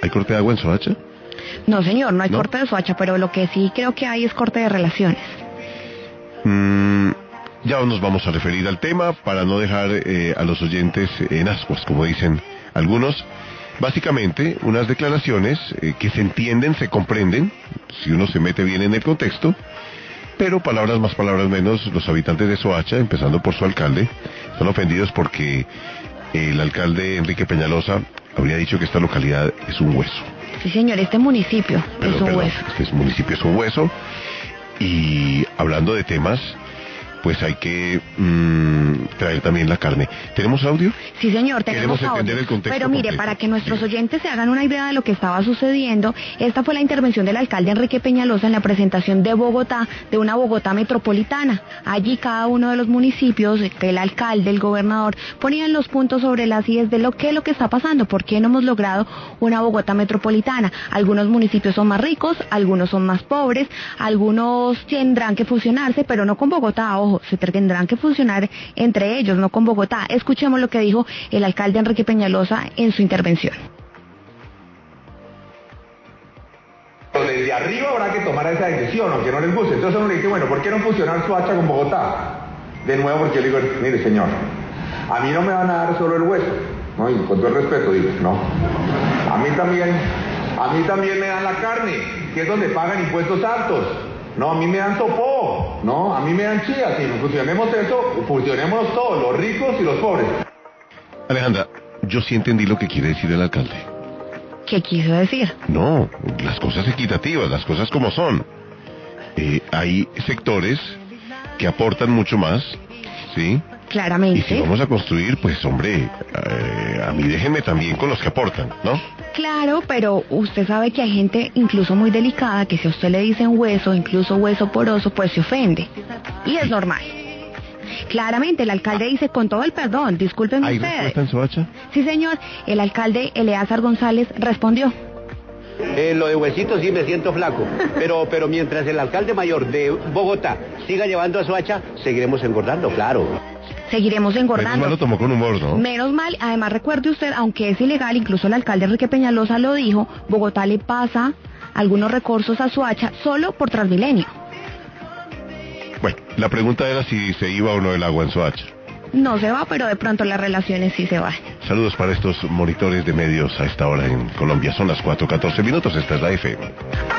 ¿Hay corte de agua en Soacha? No, señor, no hay ¿No? corte de Soacha, pero lo que sí creo que hay es corte de relaciones. Ya nos vamos a referir al tema para no dejar a los oyentes en ascuas, como dicen algunos. Básicamente, unas declaraciones que se entienden, se comprenden, si uno se mete bien en el contexto, pero palabras más, palabras menos, los habitantes de Soacha, empezando por su alcalde, están ofendidos porque el alcalde Enrique Peñalosa habría dicho que esta localidad es un hueso. Sí, señor, este municipio es un hueso. Este municipio es un hueso. Y hablando de temas, pues hay que traer también la carne. ¿Tenemos audio? Sí, señor, tenemos Queremos entender audio. el contexto Pero mire, completo. para que nuestros oyentes se hagan una idea de lo que estaba sucediendo, esta fue la intervención del alcalde Enrique Peñalosa en la presentación de Bogotá, de una Bogotá metropolitana. Allí cada uno de los municipios, el alcalde, el gobernador, ponían los puntos sobre las IES de lo que está pasando, por qué no hemos logrado una Bogotá metropolitana. Algunos municipios son más ricos, algunos son más pobres, algunos tendrán que fusionarse, pero no con Bogotá, ojo, se tendrán que fusionar entre ellos, no con Bogotá. Escuchemos lo que dijo el alcalde Enrique Peñalosa en su intervención. Desde arriba habrá que tomar esa decisión, aunque no les guste. Entonces uno le dice, bueno, ¿por qué no fusionar Soacha con Bogotá? De nuevo, porque yo le digo, mire señor, a mí no me van a dar solo el hueso, ¿no? Y con todo el respeto digo, no. A mí también me dan la carne, que es donde pagan impuestos altos. No, a mí me dan sopó, no, a mí me dan chía. Si fusionemos eso, fusionémonos todos, los ricos y los pobres. Alejandra, yo sí entendí lo que quiere decir el alcalde. ¿Qué quiso decir? No, las cosas equitativas, las cosas como son. Hay sectores que aportan mucho más, ¿sí? Claramente. Y si vamos a construir, pues hombre, a mí déjenme también con los que aportan, ¿no? Claro, pero usted sabe que hay gente incluso muy delicada que si a usted le dicen hueso, incluso hueso poroso, pues se ofende. Y es normal. Claramente, el alcalde dice, con todo el perdón, discúlpenme ¿Hay ustedes. respuesta en Soacha? Sí, señor. El alcalde Eleazar González respondió. Lo de huesitos sí me siento flaco, pero mientras el alcalde mayor de Bogotá siga llevando a Soacha, seguiremos engordando, claro. Seguiremos engordando. Menos mal lo tomó con humor, ¿no? Menos mal, además recuerde usted, aunque es ilegal, incluso el alcalde Enrique Peñalosa lo dijo, Bogotá le pasa algunos recursos a Soacha solo por Transmilenio. Bueno, la pregunta era si se iba o no el agua en Soacha. No se va, pero de pronto las relaciones sí se van. Saludos para estos monitores de medios a esta hora en Colombia. Son las 4:14 minutos, esta es la FM.